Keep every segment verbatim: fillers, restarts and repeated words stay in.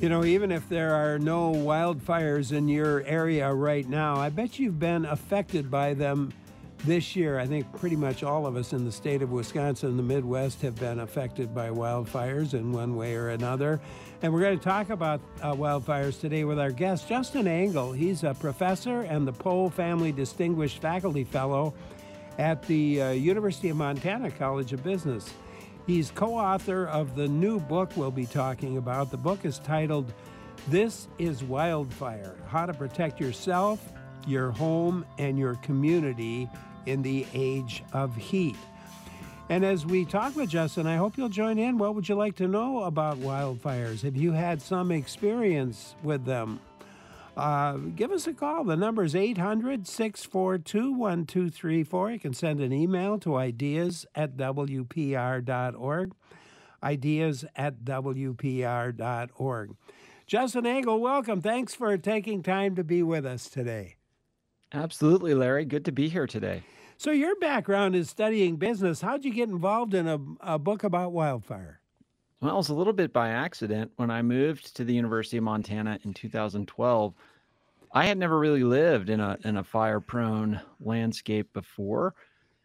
You know, even if there are no wildfires in your area right now, I bet you've been affected by them this year. I think pretty much all of us in the state of Wisconsin and the Midwest have been affected by wildfires in one way or another. And we're going to talk about uh, wildfires today with our guest, Justin Angle. He's a professor and the Poe Family Distinguished Faculty Fellow at the uh, University of Montana College of Business. He's co-author of the new book we'll be talking about. The book is titled, This is Wildfire: How to Protect Yourself, Your Home, and Your Community in the Age of Heat. And as we talk with Justin, I hope you'll join in. What would you like to know about wildfires? Have you had some experience with them? Uh, give us a call. The number is eight hundred, six four two, one two three four. You can send an email to ideas at w p r dot org, ideas at w p r dot org. Justin Angle, welcome. Thanks for taking time to be with us today. Absolutely, Larry. Good to be here today. So your background is studying business. How'd you get involved in a, a book about wildfire? Well, it was a little bit by accident. When I moved to the University of Montana in two thousand twelve, I had never really lived in a in a fire-prone landscape before.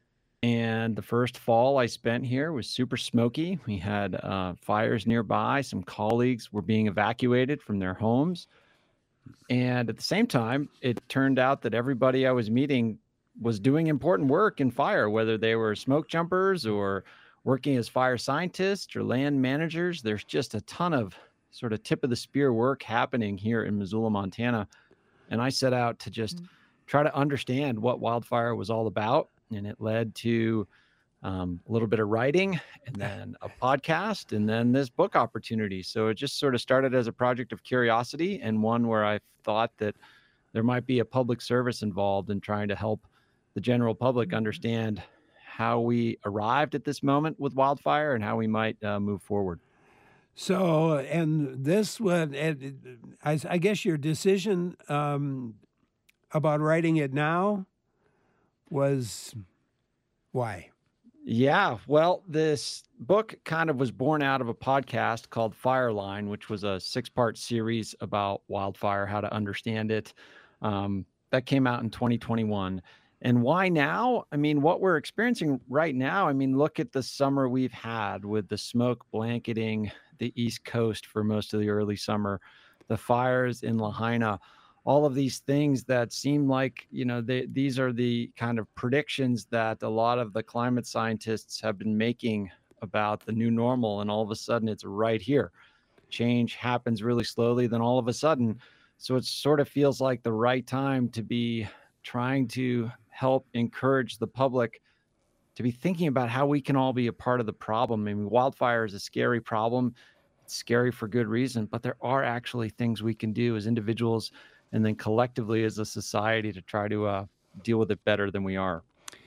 And the first fall I spent here was super smoky. We had uh, fires nearby. Some colleagues were being evacuated from their homes. And at the same time, it turned out that everybody I was meeting was doing important work in fire, whether they were smoke jumpers or working as fire scientists or land managers. There's just a ton of sort of tip of the spear work happening here in Missoula, Montana. And I set out to just try to understand what wildfire was all about. And it led to um, a little bit of writing and then a podcast and then this book opportunity. So it just sort of started as a project of curiosity and one where I thought that there might be a public service involved in trying to help the general public understand how we arrived at this moment with wildfire and how we might uh, move forward. So, and this would, I, I guess your decision um, about writing it now was why? Yeah, well, this book kind of was born out of a podcast called Fireline, which was a six-part series about wildfire, how to understand it. Um, that came out in twenty twenty-one. And why now? I mean, what we're experiencing right now, I mean, look at the summer we've had with the smoke blanketing the East Coast for most of the early summer, the fires in Lahaina, all of these things that seem like, you know, they, these are the kind of predictions that a lot of the climate scientists have been making about the new normal. And all of a sudden it's right here. Change happens really slowly, then all of a sudden. So it sort of feels like the right time to be trying to help encourage the public to be thinking about how we can all be a part of the problem. I mean, wildfire is a scary problem. It's scary for good reason, but there are actually things we can do as individuals and then collectively as a society to try to uh, deal with it better than we are.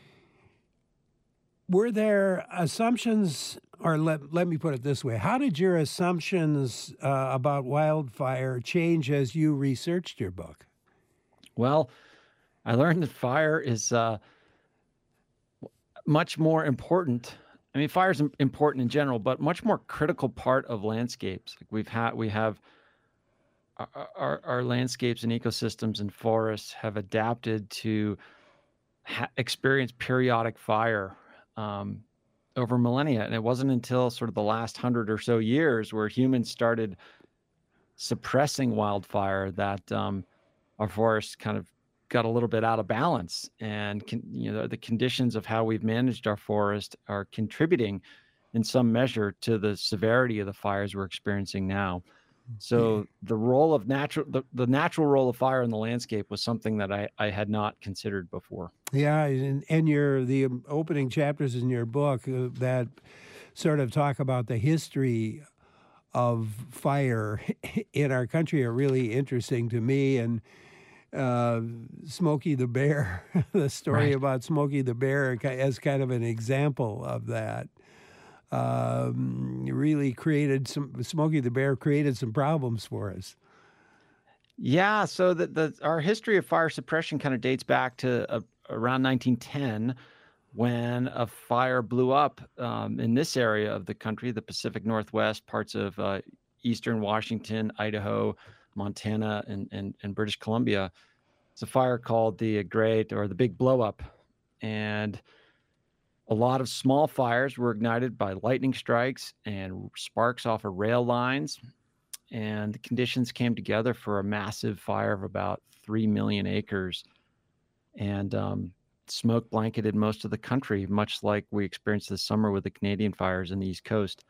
Were there assumptions, or let, let me put it this way, how did your assumptions uh, about wildfire change as you researched your book? Well, I learned that fire is uh, much more important. I mean, fire is important in general, but much more critical part of landscapes. Like we've had, we have our, our, our landscapes and ecosystems and forests have adapted to ha- experience periodic fire um, over millennia. And it wasn't until sort of the last hundred or so years where humans started suppressing wildfire that um, our forests kind of got a little bit out of balance, and can, you know, the conditions of how we've managed our forest are contributing in some measure to the severity of the fires we're experiencing now. So the role of natural, the, the natural role of fire in the landscape was something that I, I had not considered before. Yeah, and, and your the opening chapters in your book uh, that sort of talk about the history of fire in our country are really interesting to me. And uh, Smokey the Bear, the story Right. about Smokey the Bear as kind of an example of that. Um, really created some, Smokey the Bear created some problems for us. Yeah, so the, the our history of fire suppression kind of dates back to uh, around nineteen ten, when a fire blew up um, in this area of the country, the Pacific Northwest, parts of uh, eastern Washington, Idaho, Montana, and, and, and British Columbia. It's a fire called the Great or the Big Blow Up. And a lot of small fires were ignited by lightning strikes and sparks off of rail lines. And the conditions came together for a massive fire of about three million acres. And um, smoke blanketed most of the country, much like we experienced this summer with the Canadian fires in the East Coast.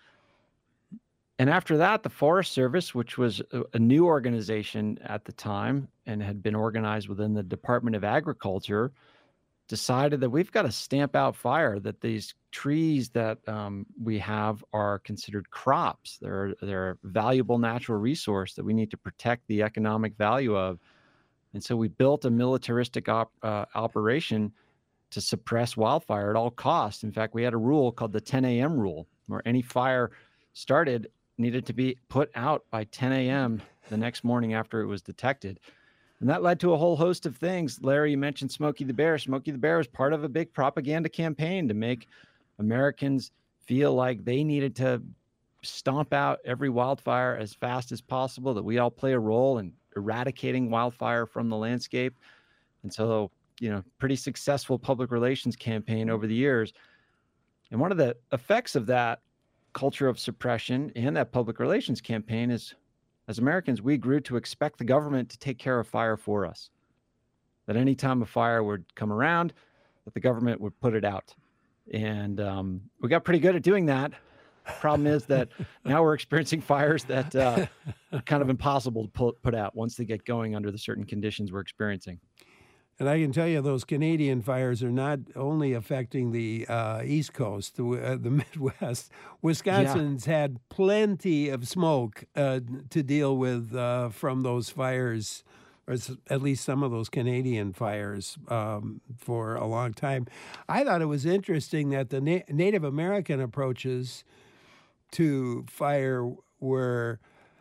And after that, the Forest Service, which was a, a new organization at the time and had been organized within the Department of Agriculture, decided that we've got to stamp out fire, that these trees that um, we have are considered crops. They're, they're a valuable natural resource that we need to protect the economic value of. And so we built a militaristic op, uh, operation to suppress wildfire at all costs. In fact, we had a rule called the ten a.m. rule, where any fire started needed to be put out by ten a.m. the next morning after it was detected. And that led to a whole host of things. Larry, you mentioned Smokey the Bear. Smokey the Bear was part of a big propaganda campaign to make Americans feel like they needed to stomp out every wildfire as fast as possible, that we all play a role in eradicating wildfire from the landscape. And so, you know, pretty successful public relations campaign over the years. And one of the effects of that culture of suppression and that public relations campaign is, as Americans, we grew to expect the government to take care of fire for us. That any time a fire would come around, that the government would put it out. And um, we got pretty good at doing that. The problem is that now we're experiencing fires that uh, are kind of impossible to put, put out once they get going under the certain conditions we're experiencing. And I can tell you those Canadian fires are not only affecting the uh, East Coast, the, uh, the Midwest. Wisconsin's yeah. had plenty of smoke uh, to deal with uh, from those fires, or at least some of those Canadian fires, um, for a long time. I thought it was interesting that the Na- Native American approaches to fire were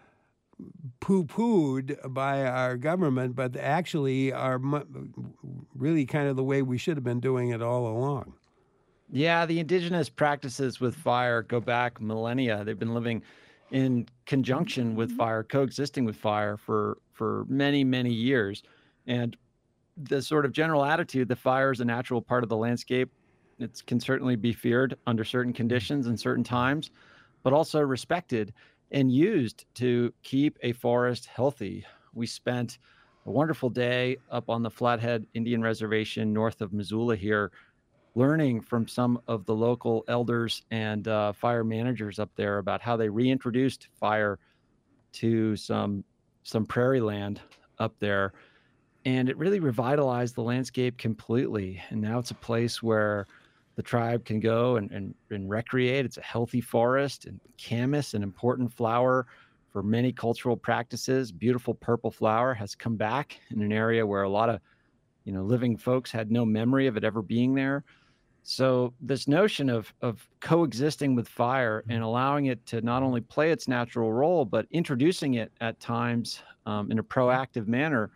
poo-pooed by our government, but actually are really kind of the way we should have been doing it all along. Yeah, the indigenous practices with fire go back millennia. They've been living in conjunction with fire, coexisting with fire for, for many, many years. And the sort of general attitude that fire is a natural part of the landscape, it can certainly be feared under certain conditions and certain times, but also respected and used to keep a forest healthy. We spent a wonderful day up on the Flathead Indian Reservation north of Missoula here, learning from some of the local elders and uh, fire managers up there about how they reintroduced fire to some, some prairie land up there. And it really revitalized the landscape completely. And now it's a place where the tribe can go and, and, and recreate. It's a healthy forest, and camas, an important flower for many cultural practices. Beautiful purple flower has come back in an area where a lot of, you know, living folks had no memory of it ever being there. So this notion of, of coexisting with fire and allowing it to not only play its natural role, but introducing it at times um, in a proactive manner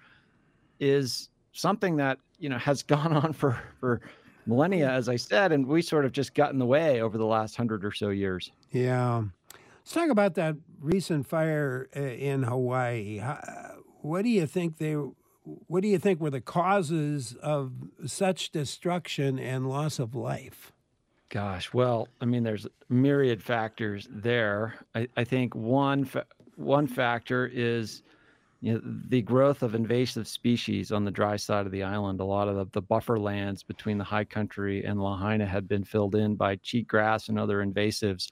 is something that, you know, has gone on for, for millennia, as I said, and we sort of just got in the way over the last hundred or so years. Yeah. Let's talk about that recent fire uh, in Hawaii. How, what do you think they, what do you think were the causes of such destruction and loss of life? Gosh, well, I mean, there's myriad factors there. I, I think one fa- one factor is, you know, the growth of invasive species on the dry side of the island. A lot of the, the buffer lands between the high country and Lahaina had been filled in by cheatgrass and other invasives.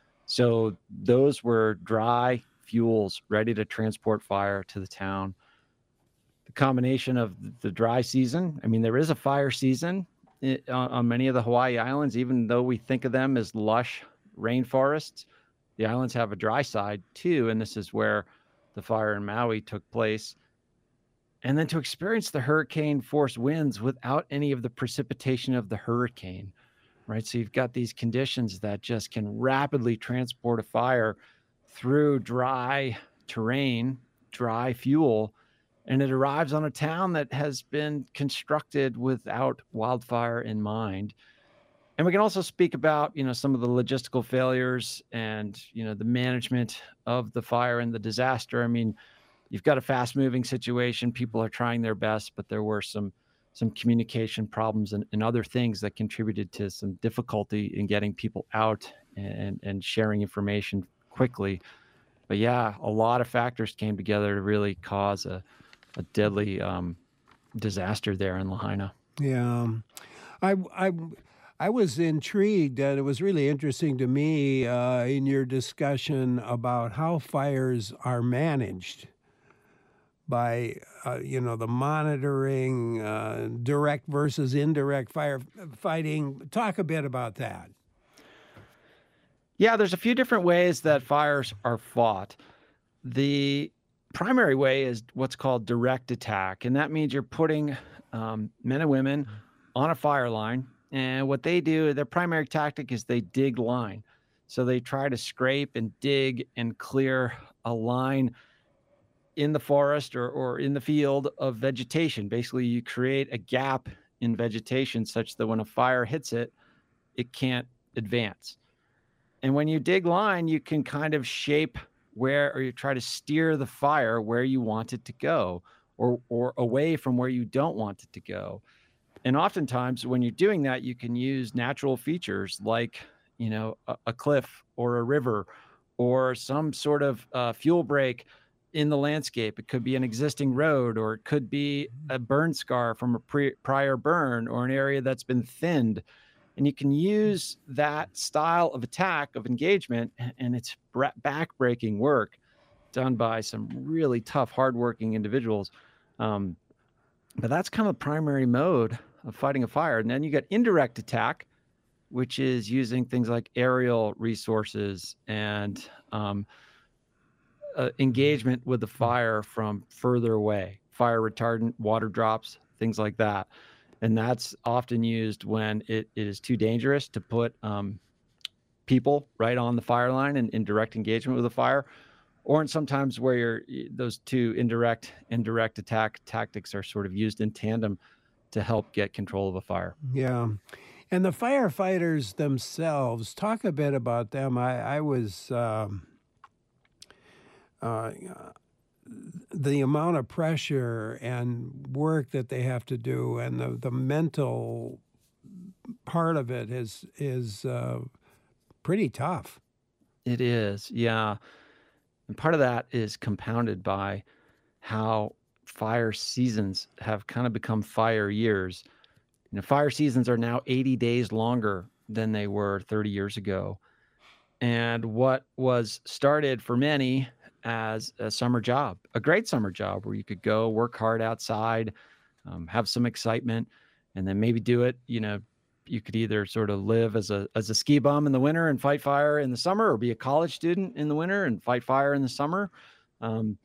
So those were dry fuels ready to transport fire to the town. The combination of the dry season, I mean, there is a fire season on, on many of the Hawaii Islands, even though we think of them as lush rainforests. The islands have a dry side too, and this is where the fire in Maui took place. And then to experience the hurricane force winds without any of the precipitation of the hurricane, right? So you've got these conditions that just can rapidly transport a fire through dry terrain, dry fuel, and it arrives on a town that has been constructed without wildfire in mind. And we can also speak about, you know, some of the logistical failures and, you know, the management of the fire and the disaster. I mean, you've got a fast-moving situation. People are trying their best, but there were some some communication problems and, and other things that contributed to some difficulty in getting people out and and sharing information quickly. But yeah, a lot of factors came together to really cause a, a deadly um, disaster there in Lahaina. Yeah. I, I, I was intrigued, and it was really interesting to me uh, in your discussion about how fires are managed by, uh, you know, the monitoring, uh, direct versus indirect firefighting. Talk a bit about that. Yeah, there's a few different ways that fires are fought. The primary way is what's called direct attack, and that means you're putting um, men and women on a fire line, and what they do, their primary tactic is they dig line. So they try to scrape and dig and clear a line in the forest or, or in the field of vegetation. Basically, you create a gap in vegetation such that when a fire hits it, it can't advance. And when you dig line, you can kind of shape where, or you try to steer the fire where you want it to go, or or away from where you don't want it to go. And oftentimes when you're doing that, you can use natural features like, you know, a, a cliff or a river or some sort of uh, fuel break in the landscape. It could be an existing road, or it could be a burn scar from a pre- prior burn, or an area that's been thinned. And you can use that style of attack, of engagement, and it's back-breaking work done by some really tough, hardworking individuals. Um, but that's kind of the primary mode of fighting a fire. And then you get indirect attack, which is using things like aerial resources and um, uh, engagement with the fire from further away, fire retardant, water drops, things like that. And that's often used when it, it is too dangerous to put um, people right on the fire line and in direct engagement with the fire, or in sometimes where you're, those two indirect and direct attack tactics are sort of used in tandem to help get control of a fire. Yeah. And the firefighters themselves, talk a bit about them. I, I was... Um, uh, the amount of pressure and work that they have to do, and the, the mental part of it is is uh, pretty tough. It is, yeah. And part of that is compounded by how fire seasons have kind of become fire years. You know, fire seasons are now eighty days longer than they were thirty years ago. And what was started for many as a summer job, a great summer job where you could go work hard outside, um, have some excitement, and then maybe do it, you know, you could either sort of live as a as a ski bum in the winter and fight fire in the summer, or be a college student in the winter and fight fire in the summer. Um,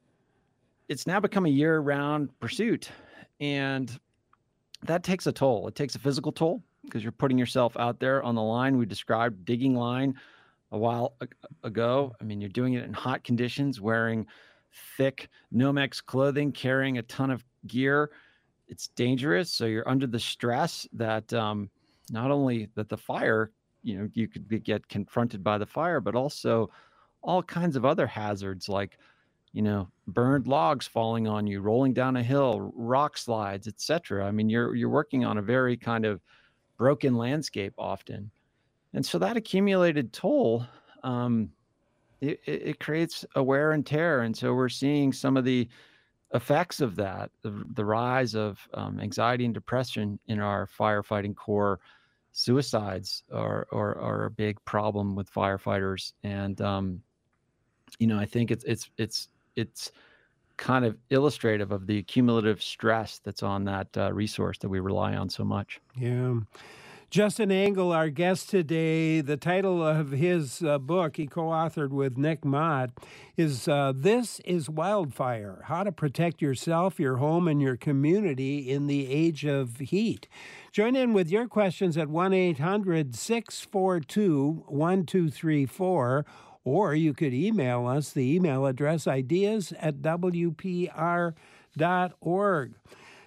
it's now become a year-round pursuit, and that takes a toll. It takes a physical toll because you're putting yourself out there on the line. We described digging line a while ago. I mean, you're doing it in hot conditions, wearing thick Nomex clothing, carrying a ton of gear. It's dangerous. So you're under the stress that um, not only that the fire, you know, you could be, get confronted by the fire, but also all kinds of other hazards like, you know, burned logs falling on you, rolling down a hill, rock slides, et cetera. I mean, you're you're working on a very kind of broken landscape often. And so that accumulated toll, um, it, it creates a wear and tear. And so we're seeing some of the effects of that, the, the rise of um, anxiety and depression in our firefighting corps. Suicides are, are, are a big problem with firefighters. And, um, you know, I think it's, it's, it's, it's kind of illustrative of the cumulative stress that's on that uh, resource that we rely on so much. Yeah. Justin Angle, our guest today, the title of his uh, book he co-authored with Nick Mott is uh, This is Wildfire, How to Protect Yourself, Your Home, and Your Community in the Age of Heat. Join in with your questions at one eight hundred six four two one two three four, or you could email us, the email address ideas at w p r dot org.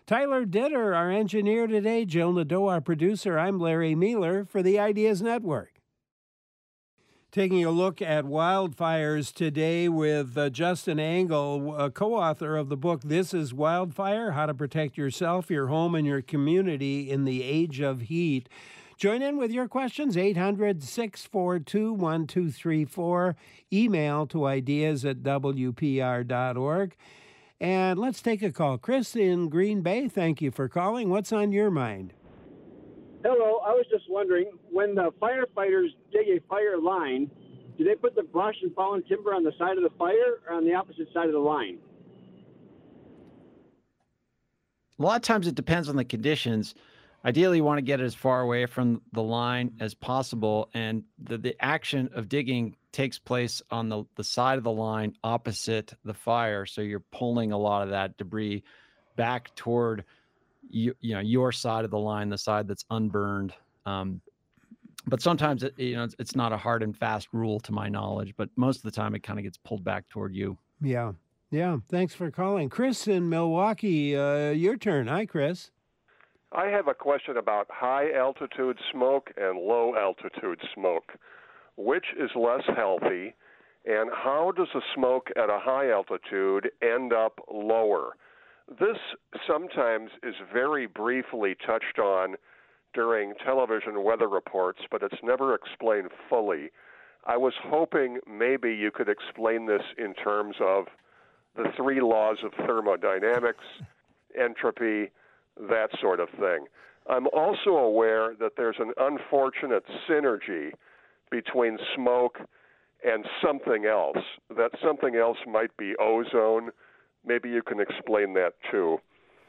Tyler Ditter, our engineer today, Jill Nadeau, our producer. I'm Larry Mueller for the Ideas Network. Taking a look at wildfires today with uh, Justin Angle, a co-author of the book, This is Wildfire, How to Protect Yourself, Your Home, and Your Community in the Age of Heat. Join in with your questions, eight hundred, six four two, one two three four. Email to ideas at w p r dot org. And let's take a call. Chris in Green Bay, thank you for calling. What's on your mind? Hello, I was just wondering, when the firefighters dig a fire line, do they put the brush and fallen timber on the side of the fire or on the opposite side of the line? A lot of times it depends on the conditions. Ideally, you want to get it as far away from the line as possible, and the, the action of digging takes place on the, the side of the line opposite the fire, so you're pulling a lot of that debris back toward you, you know, your side of the line, the side that's unburned. Um, but sometimes it, you know, it's, it's not a hard and fast rule to my knowledge, but most of the time it kind of gets pulled back toward you. Yeah. Yeah. Thanks for calling. Chris in Milwaukee, uh, your turn. Hi, Chris. I have a question about high-altitude smoke and low-altitude smoke. Which is less healthy, and how does the smoke at a high altitude end up lower? This sometimes is very briefly touched on during television weather reports, but it's never explained fully. I was hoping maybe you could explain this in terms of the three laws of thermodynamics, entropy, that sort of thing. I'm also aware that there's an unfortunate synergy between smoke and something else. That something else might be ozone. Maybe you can explain that too.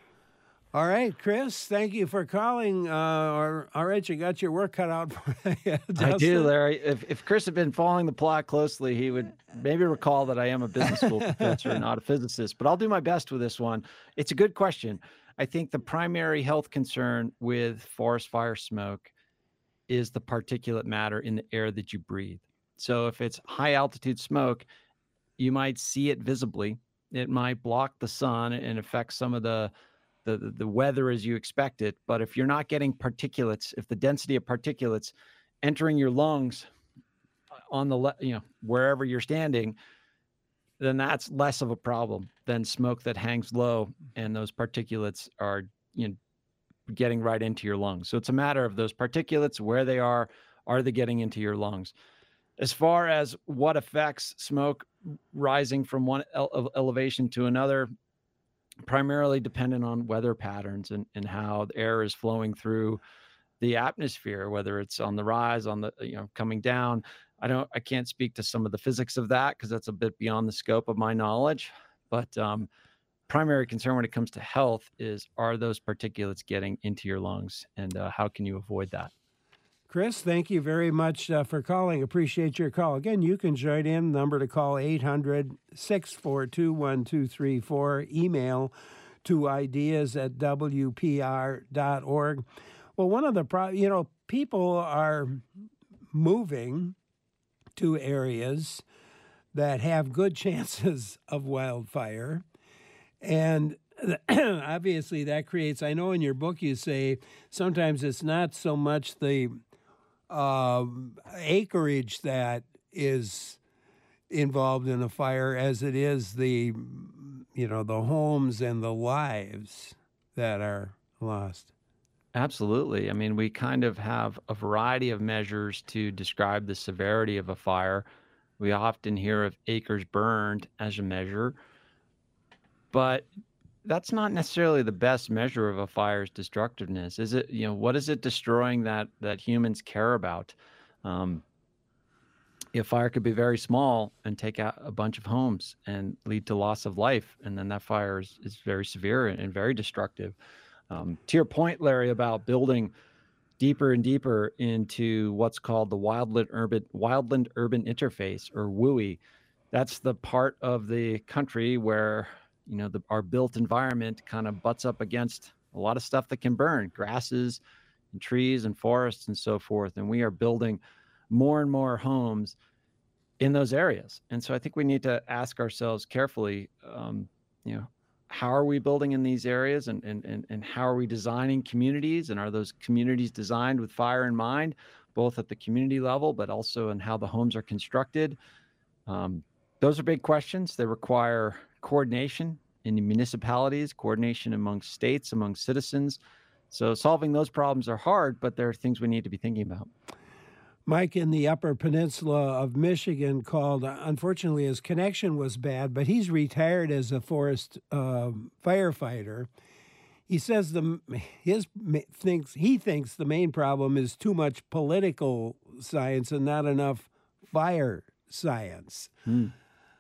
All right, Chris, thank you for calling. Uh, or, all right, you got your work cut out for you. I do, Larry. If, if Chris had been following the plot closely, he would maybe recall that I am a business school professor, not a physicist. But I'll do my best with this one. It's a good question. I think the primary health concern with forest fire smoke is the particulate matter in the air that you breathe. So if it's high altitude smoke, you might see it visibly. It might block the sun and affect some of the, the, the weather as you expect it. But if you're not getting particulates, if the density of particulates entering your lungs on the, le- you know, wherever you're standing, then that's less of a problem than smoke that hangs low and those particulates are, you know, getting right into your lungs. So it's a matter of those particulates, where they are, are they getting into your lungs? As far as what affects smoke rising from one ele- elevation to another, primarily dependent on weather patterns and, and how the air is flowing through the atmosphere, whether it's on the rise, on the, you know, coming down. I don't, I can't speak to some of the physics of that because that's a bit beyond the scope of my knowledge, but, um, primary concern when it comes to health is, are those particulates getting into your lungs, and uh, how can you avoid that? Chris, thank you very much uh, for calling. Appreciate your call. Again, you can join in. Number to call, eight hundred, six four two, one two three four. Email to ideas at w p r dot org. Well, one of the, pro- you know, people are moving to areas that have good chances of wildfire. And obviously that creates, I know in your book you say sometimes it's not so much the uh, acreage that is involved in a fire as it is the, you know, the homes and the lives that are lost. Absolutely. I mean, we kind of have a variety of measures to describe the severity of a fire. We often hear of acres burned as a measure, but that's not necessarily the best measure of a fire's destructiveness. Is it, you know, what is it destroying that that humans care about? Um, a fire could be very small and take out a bunch of homes and lead to loss of life, and then that fire is, is very severe and, and very destructive. Um, to your point, Larry, about building deeper and deeper into what's called the wildland urban wildland urban interface, or W U I, that's the part of the country where, you know, the, our built environment kind of butts up against a lot of stuff that can burn, grasses and trees and forests and so forth. And we are building more and more homes in those areas. And so I think we need to ask ourselves carefully, um, you know, how are we building in these areas, and, and, and, and how are we designing communities, and are those communities designed with fire in mind, both at the community level, but also in how the homes are constructed? Um, those are big questions. They require coordination in the municipalities, coordination among states, among citizens. So solving those problems are hard, but there are things we need to be thinking about. Mike in the Upper Peninsula of Michigan called. Unfortunately, his connection was bad, but he's retired as a forest uh, firefighter. He says the his thinks he thinks the main problem is too much political science and not enough fire science. Hmm.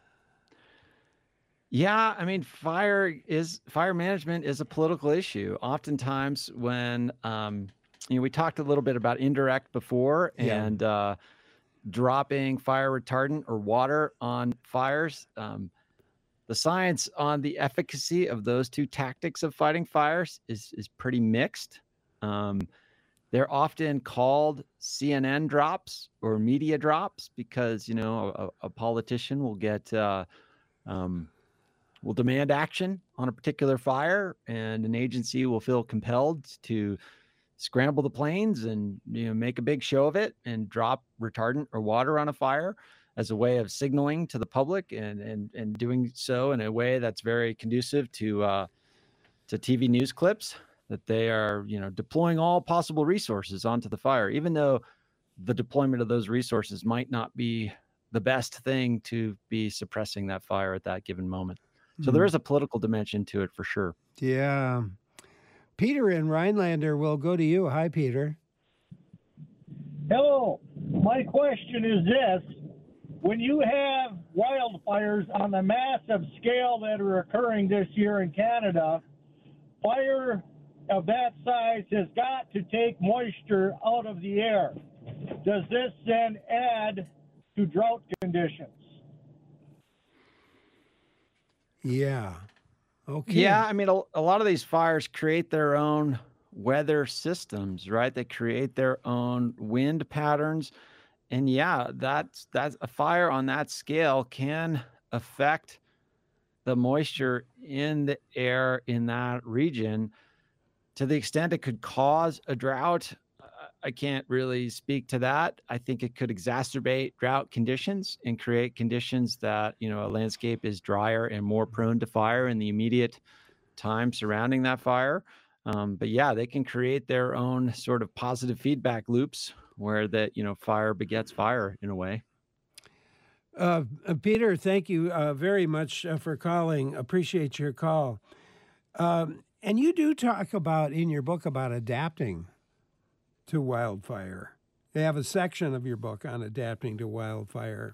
Yeah, I mean, fire is fire management is a political issue. Oftentimes, when um, you know, we talked a little bit about indirect before, Yeah. and uh, dropping fire retardant or water on fires. Um, the science on the efficacy of those two tactics of fighting fires is is pretty mixed. Um, they're often called C N N drops or media drops because, you know, a, a politician will get uh, um, will demand action on a particular fire, and an agency will feel compelled to scramble the planes and, you know, make a big show of it and drop retardant or water on a fire as a way of signaling to the public, and and and doing so in a way that's very conducive to uh, to T V news clips, that they are, you know, deploying all possible resources onto the fire, even though the deployment of those resources might not be the best thing to be suppressing that fire at that given moment. So there is a political dimension to it for sure. Yeah. Peter in Rhinelander will go to you. Hi, Peter. Hello. My question is this. When you have wildfires on the massive scale that are occurring this year in Canada, fire of that size has got to take moisture out of the air. Does this then add to drought conditions? Yeah. Okay. Yeah, I mean, a, a lot of these fires create their own weather systems, right? They create their own wind patterns. And yeah, that's that's a fire on that scale can affect the moisture in the air in that region to the extent it could cause a drought. uh, I can't really speak to that. I think it could exacerbate drought conditions and create conditions that, you know, a landscape is drier and more prone to fire in the immediate time surrounding that fire. Um, but yeah, they can create their own sort of positive feedback loops where that, you know, fire begets fire in a way. Uh, uh, Peter, thank you uh, very much uh, for calling. Appreciate your call. Um, and you do talk about in your book about adapting to wildfire. You have a section of your book on adapting to wildfire.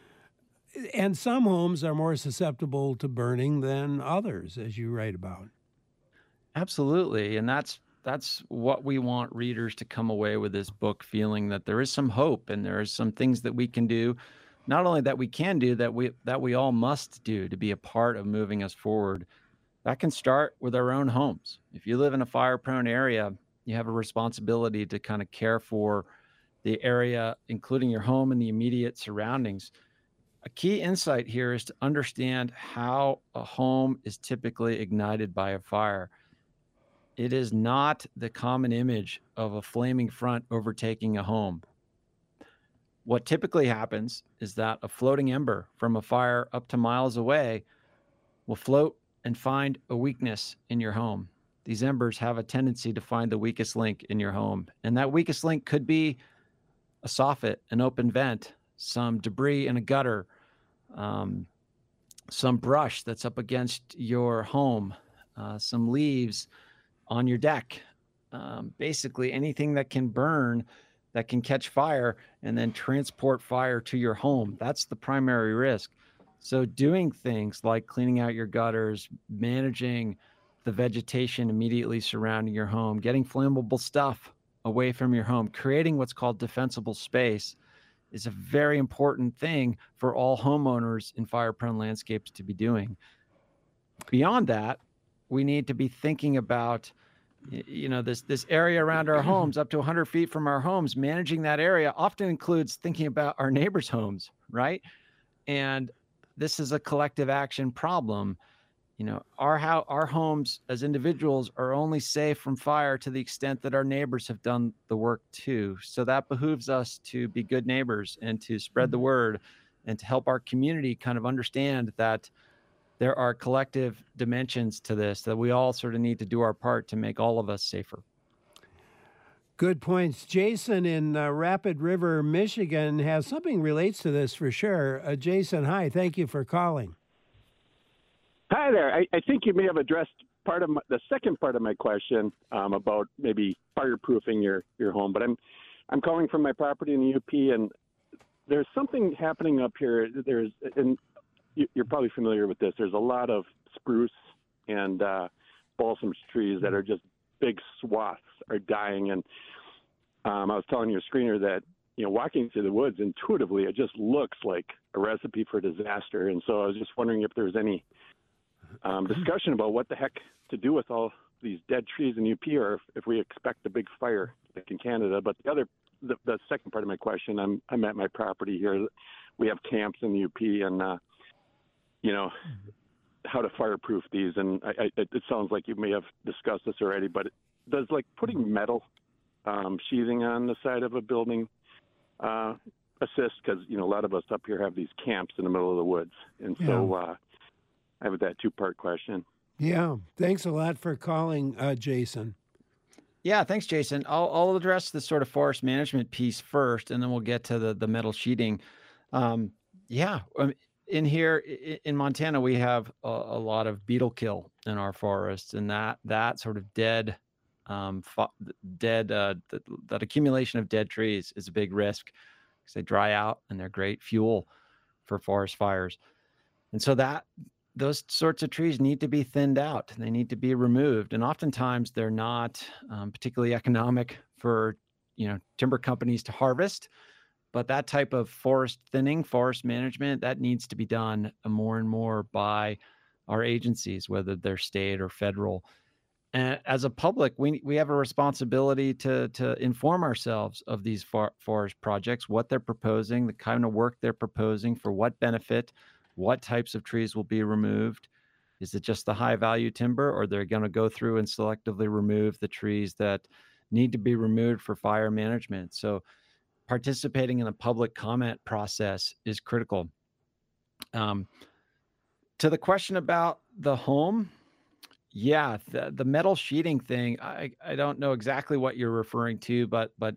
And some homes are more susceptible to burning than others, as you write about. Absolutely. And that's that's what we want readers to come away with this book, feeling that there is some hope and there are some things that we can do, not only that we can do, that we that we all must do to be a part of moving us forward. That can start with our own homes. If you live in a fire-prone area, you have a responsibility to kind of care for the area, including your home and the immediate surroundings. A key insight here is to understand how a home is typically ignited by a fire. It is not the common image of a flaming front overtaking a home. What typically happens is that a floating ember from a fire up to miles away will float and find a weakness in your home. These embers have a tendency to find the weakest link in your home. And that weakest link could be a soffit, an open vent, some debris in a gutter, um, some brush that's up against your home, uh, some leaves on your deck, um, basically anything that can burn, that can catch fire and then transport fire to your home. That's the primary risk. So doing things like cleaning out your gutters, managing the vegetation immediately surrounding your home, getting flammable stuff away from your home, creating what's called defensible space is a very important thing for all homeowners in fire-prone landscapes to be doing. Beyond that, we need to be thinking about, you know, this this area around our homes, up to one hundred feet from our homes. Managing that area often includes thinking about our neighbors' homes, right? And this is a collective action problem. you know, our how our homes as individuals are only safe from fire to the extent that our neighbors have done the work too. So that behooves us to be good neighbors and to spread the word and to help our community kind of understand that there are collective dimensions to this, that we all sort of need to do our part to make all of us safer. Good points. Jason in uh, Rapid River, Michigan has something relates to this for sure. Uh, Jason, hi. Thank you for calling. Hi there. I, I think you may have addressed part of my, the second part of my question um, about maybe fireproofing your, your home, but I'm I'm calling from my property in the U P, and there's something happening up here. There's and you, you're probably familiar with this. There's a lot of spruce and uh, balsam trees that are just big swaths are dying, and um, I was telling your screener that you know walking through the woods intuitively, it just looks like a recipe for disaster, and so I was just wondering if there's any Um, discussion about what the heck to do with all these dead trees in U P, or if, if we expect a big fire like in Canada. But the other, the, the second part of my question, I'm I'm at my property here. We have camps in the U P, and uh, you know how to fireproof these. And I, I, it sounds like you may have discussed this already, but does like putting metal um, sheathing on the side of a building uh, assist? Because you know a lot of us up here have these camps in the middle of the woods, and Yeah. so. Uh, I have that two-part question. Yeah. Thanks a lot for calling, uh, Jason. Yeah, thanks, Jason. I'll, I'll address the sort of forest management piece first, and then we'll get to the, the metal sheeting. Um, yeah, um, in here i- in Montana, we have a, a lot of beetle kill in our forests, and that that sort of dead, um, fo- dead uh, th- that accumulation of dead trees is a big risk because they dry out and they're great fuel for forest fires. And so that those sorts of trees need to be thinned out. They need to be removed, and oftentimes they're not um, particularly economic for you know timber companies to harvest. But that type of forest thinning, forest management, that needs to be done more and more by our agencies, whether they're state or federal. And as a public, we we have a responsibility to to inform ourselves of these for, forest projects, what they're proposing, the kind of work they're proposing, for what benefit. What types of trees will be removed? Is it just the high value timber, or they're going to go through and selectively remove the trees that need to be removed for fire management? So participating in the public comment process is critical. Um, to the question about the home, yeah, the, the metal sheeting thing, I, I don't know exactly what you're referring to, but but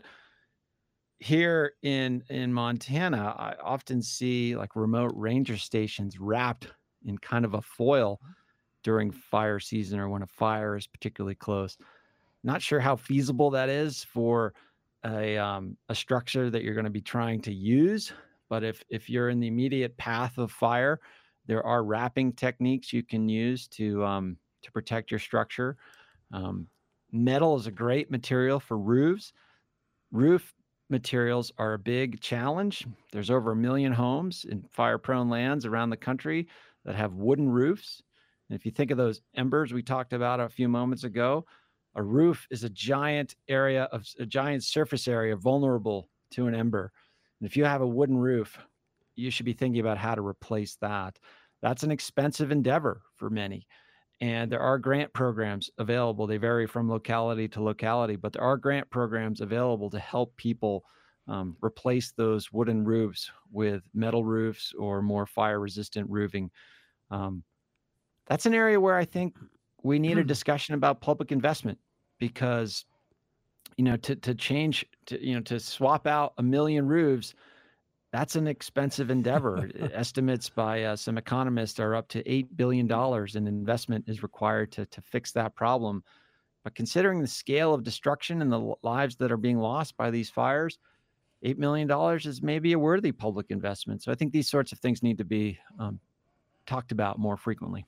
here in in Montana, I often see like remote ranger stations wrapped in kind of a foil during fire season or when a fire is particularly close. Not sure how feasible that is for a um, a structure that you're going to be trying to use, but if if you're in the immediate path of fire, there are wrapping techniques you can use to um, to protect your structure. Um, metal is a great material for roofs. Roof materials are a big challenge. There's over a million homes in fire-prone lands around the country that have wooden roofs. And if you think of those embers we talked about a few moments ago, a roof is a giant area of a giant surface area vulnerable to an ember. And if you have a wooden roof, you should be thinking about how to replace that. That's an expensive endeavor for many. And there are grant programs available. They vary from locality to locality, but there are grant programs available to help people um, replace those wooden roofs with metal roofs or more fire-resistant roofing. Um, that's an area where I think we need a discussion about public investment, because, you know, to to change, to you know, to swap out a million roofs, that's an expensive endeavor. Estimates by uh, some economists are up to eight billion dollars in investment is required to, to fix that problem. But considering the scale of destruction and the lives that are being lost by these fires, eight million dollars is maybe a worthy public investment. So I think these sorts of things need to be um, talked about more frequently.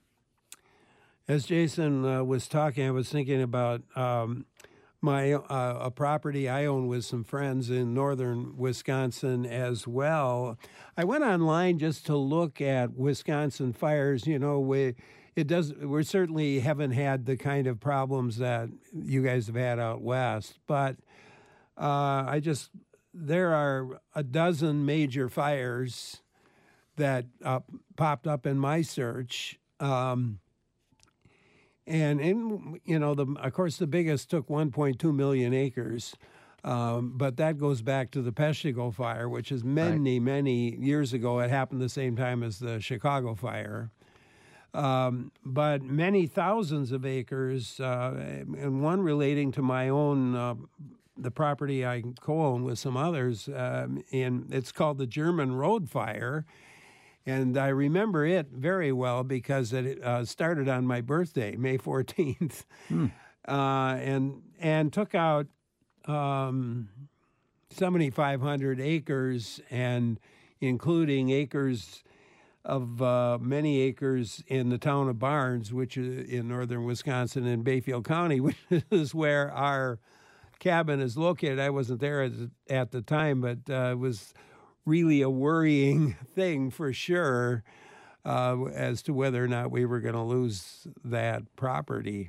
As Jason uh, was talking, I was thinking about um, my uh, a property I own with some friends in northern Wisconsin as well. I went online just to look at Wisconsin fires. You know, we it does we certainly haven't had the kind of problems that you guys have had out west, but uh, I just there are a dozen major fires that uh, popped up in my search. Um, And in you know the of course the biggest took one point two million acres, um, but that goes back to the Peshtigo fire, which is many right. many years ago. It happened the same time as the Chicago fire, um, but many thousands of acres, uh, and one relating to my own. Uh, the property I co-own with some others, um, and it's called the German Road Fire. And I remember it very well because it uh, started on my birthday, May fourteenth, hmm. uh, and and took out um, seventy-five hundred acres, and including acres of uh, many acres in the town of Barnes, which is in northern Wisconsin in Bayfield County, which is where our cabin is located. I wasn't there at the, at the time, but uh, it was really a worrying thing for sure uh, as to whether or not we were going to lose that property.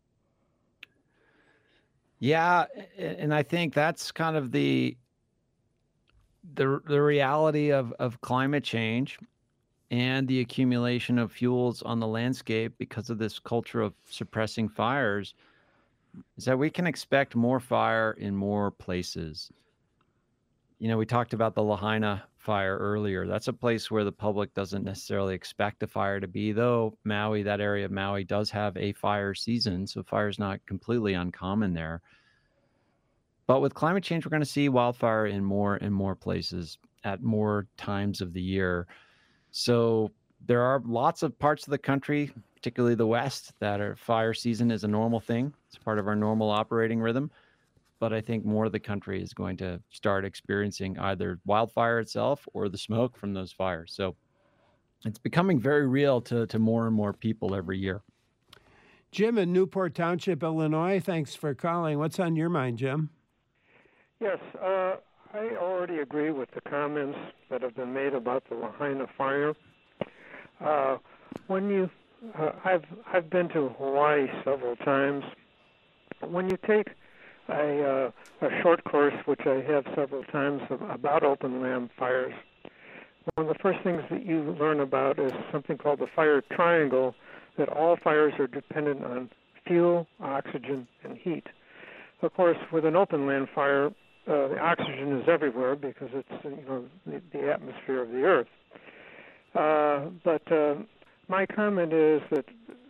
Yeah, and I think that's kind of the the the reality of, of climate change and the accumulation of fuels on the landscape because of this culture of suppressing fires, is that we can expect more fire in more places. You know, we talked about the Lahaina fire earlier. That's a place where the public doesn't necessarily expect a fire to be, though Maui, that area of Maui, does have a fire season, so fire is not completely uncommon there. But with climate change, we're going to see wildfire in more and more places at more times of the year. So there are lots of parts of the country, particularly the West, that are fire season is a normal thing. It's part of our normal operating rhythm. But I think more of the country is going to start experiencing either wildfire itself or the smoke from those fires. So it's becoming very real to, to more and more people every year. Jim in Newport Township, Illinois, thanks for calling. What's on your mind, Jim? Yes, uh, I already agree with the comments that have been made about the Lahaina fire. Uh, when you, uh, I've I've been to Hawaii several times. When you take a, uh, a short course, which I have several times, about open land fires, one of the first things that you learn about is something called the fire triangle, that all fires are dependent on fuel, oxygen, and heat. Of course, with an open land fire, uh, the oxygen is everywhere because it's you know the, the atmosphere of the earth. Uh, but uh, my comment is that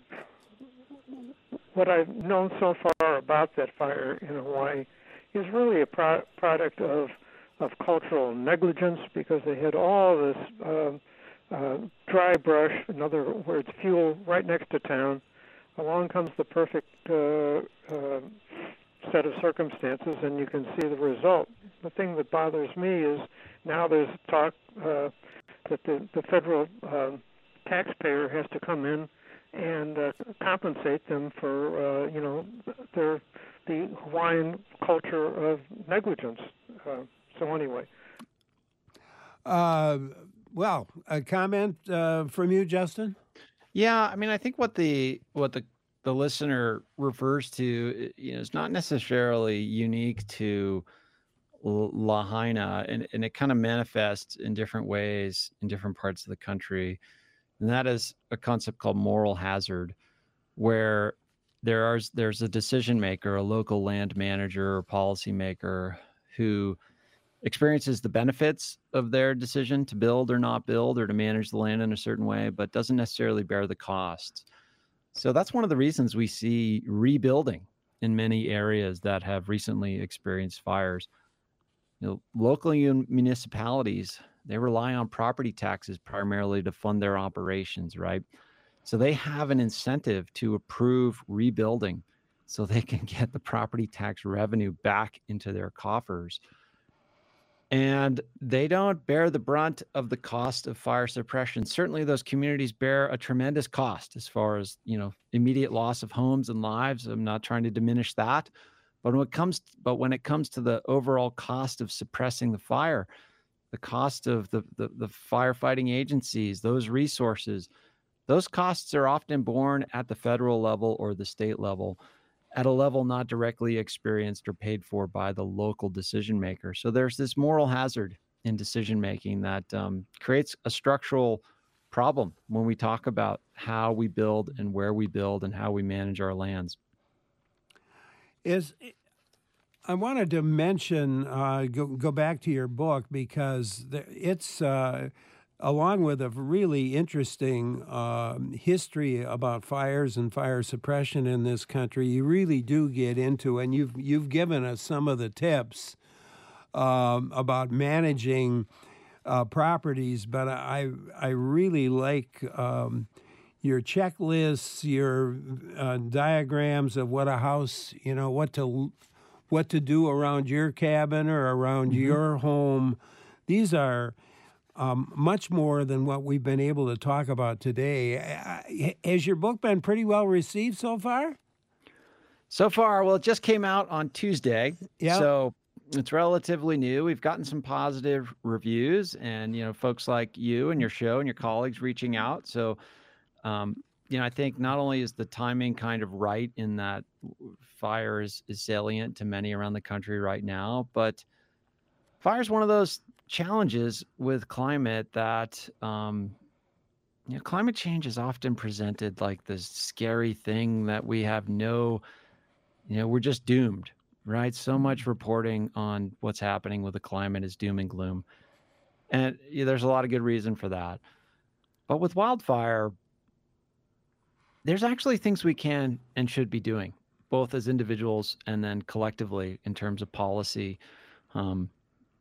what I've known so far about that fire in Hawaii is really a pro- product of of cultural negligence, because they had all this uh, uh, dry brush, in other words, fuel, right next to town. Along comes the perfect uh, uh, set of circumstances, and you can see the result. The thing that bothers me is now there's talk uh, that the, the federal uh, taxpayer has to come in and uh, compensate them for, uh, you know, their the Hawaiian culture of negligence. Uh, so anyway. Uh, well, a comment uh, from you, Justin? Yeah, I mean, I think what the what the the listener refers to, you know, is not necessarily unique to Lahaina, and, and it kind of manifests in different ways in different parts of the country. And that is a concept called moral hazard, where there are there's a decision maker, a local land manager or policymaker who experiences the benefits of their decision to build or not build or to manage the land in a certain way, but doesn't necessarily bear the costs. So that's one of the reasons we see rebuilding in many areas that have recently experienced fires. You know, local municipalities, they rely on property taxes primarily to fund their operations, right? So they have an incentive to approve rebuilding so they can get the property tax revenue back into their coffers. And they don't bear the brunt of the cost of fire suppression. Certainly those communities bear a tremendous cost as far as, you know, immediate loss of homes and lives. I'm not trying to diminish that. But when it comes, but when it comes to the overall cost of suppressing the fire, the cost of the, the, the firefighting agencies, those resources, those costs are often borne at the federal level or the state level, at a level not directly experienced or paid for by the local decision maker. So there's this moral hazard in decision making that um, creates a structural problem when we talk about how we build and where we build and how we manage our lands. Is I wanted to mention, uh, go, go back to your book, because it's, uh, along with a really interesting uh, history about fires and fire suppression in this country, you really do get into, and you've, you've given us some of the tips um, about managing uh, properties, but I, I really like um, your checklists, your uh, diagrams of what a house, you know, what to what to do around your cabin or around mm-hmm. your home. These are um, much more than what we've been able to talk about today. Has your book been pretty well received so far? So far, well, it just came out on Tuesday, yeah. so it's relatively new. We've gotten some positive reviews, and you know, folks like you and your show and your colleagues reaching out. So, um, you know, I think not only is the timing kind of right in that fire is, is salient to many around the country right now, but fire is one of those challenges with climate that, um, you know, climate change is often presented like this scary thing that we have no, you know, we're just doomed, right? So much reporting on what's happening with the climate is doom and gloom. And yeah, there's a lot of good reason for that. But with wildfire, there's actually things we can and should be doing, both as individuals and then collectively in terms of policy. Um,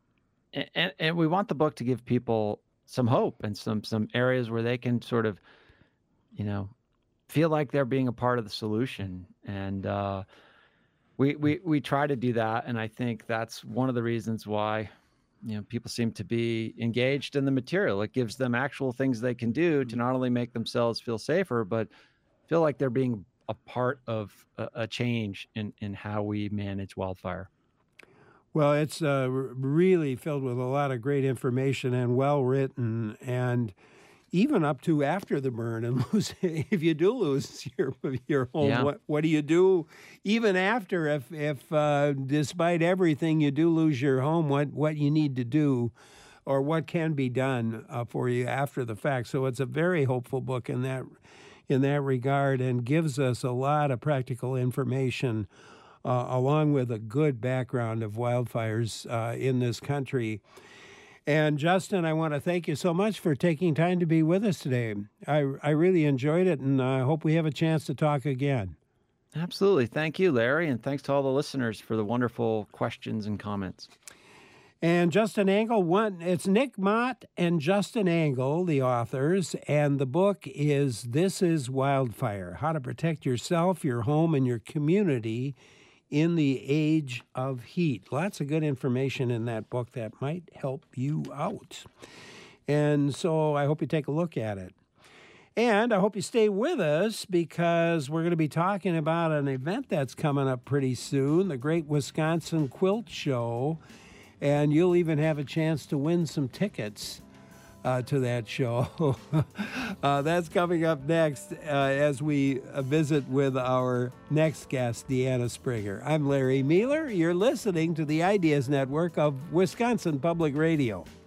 and, and we want the book to give people some hope and some some areas where they can sort of, you know, feel like they're being a part of the solution. And uh, we, we, we try to do that. And I think that's one of the reasons why, you know, people seem to be engaged in the material. It gives them actual things they can do to not only make themselves feel safer, but feel like they're being a part of a, a change in, in how we manage wildfire. Well, it's uh, really filled with a lot of great information and well written, and even up to after the burn. And lose, if you do lose your your home, yeah. what what do you do? Even after, if if uh, despite everything you do lose your home, what what you need to do, or what can be done uh, for you after the fact. So it's a very hopeful book in that. in that regard, and gives us a lot of practical information, uh, along with a good background of wildfires uh, in this country. And Justin, I want to thank you so much for taking time to be with us today. I, I really enjoyed it, and I hope we have a chance to talk again. Absolutely. Thank you, Larry, and thanks to all the listeners for the wonderful questions and comments. And Justin Angle, one, it's Nick Mott and Justin Angle, the authors, and the book is This is Wildfire, How to Protect Yourself, Your Home, and Your Community in the Age of Heat. Lots of good information in that book that might help you out. And so I hope you take a look at it. And I hope you stay with us, because we're going to be talking about an event that's coming up pretty soon, the Great Wisconsin Quilt Show. And you'll even have a chance to win some tickets uh, to that show. uh, that's coming up next uh, as we visit with our next guest, Deanna Springer. I'm Larry Mueller. You're listening to the Ideas Network of Wisconsin Public Radio.